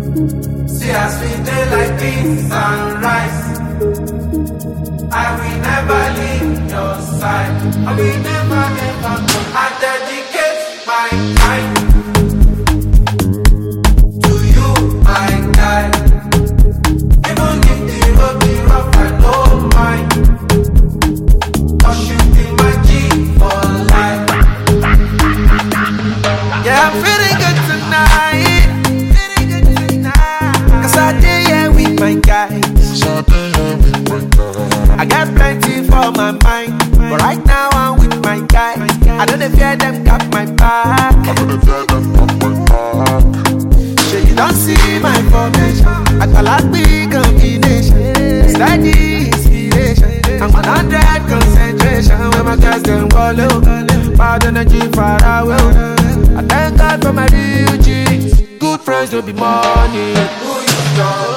See as we dey like beans and rice. I will never leave your side. I will never ever go. I dedicate my time to you, my guy. Even if the road be rough, I don't mind. 'Cause you be my G for life. Yeah, I'm feeling good tonight. Cause I did here with my guys. I got plenty for my mind, but right now I'm with my guys. I don't fear them got my back. So you don't see my formation. I got like big combination. Steady inspiration. I'm 100 concentration. When my guys them follow, bad energy far away. I thank God for my real G's. Good friends don't be money. Who you know?